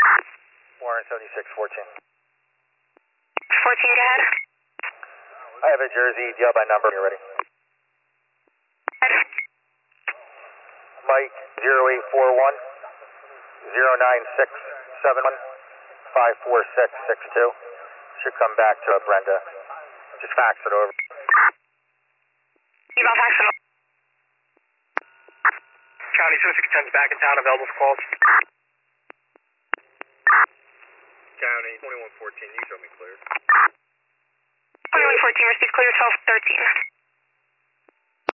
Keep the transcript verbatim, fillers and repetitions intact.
Warren seventy-six fourteen. fourteen, go ahead. I have a Jersey. Do you have my number? You're ready. Mike zero eight four one zero nine six seven one five four six six two. Should come back to Brenda. Just fax it over. You got fax it over. County seven six ten is back in town, available for calls. County twenty-one fourteen, you show me clear. twenty-one fourteen, received clear twelve thirteen.